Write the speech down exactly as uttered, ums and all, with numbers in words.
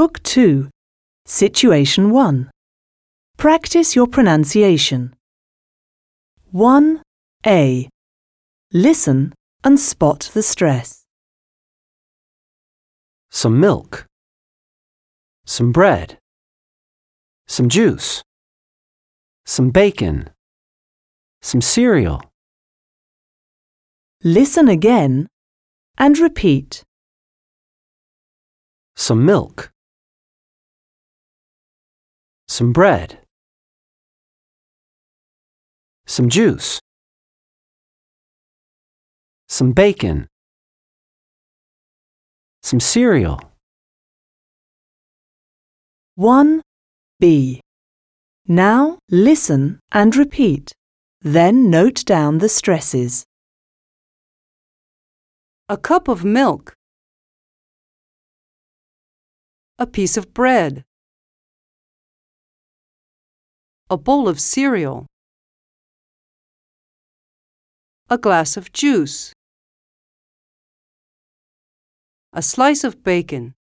Book two, Situation one. Practice your pronunciation. one A. Listen and spot the stress. Some milk. Some bread. Some juice. Some bacon. Some cereal. Listen again and repeat. Some milk. Some bread. Some juice. Some bacon. Some cereal. one B. Now listen and repeat. Then note down the stresses. A cup of milk. A piece of bread. A bowl of cereal. A glass of juice. A slice of bacon.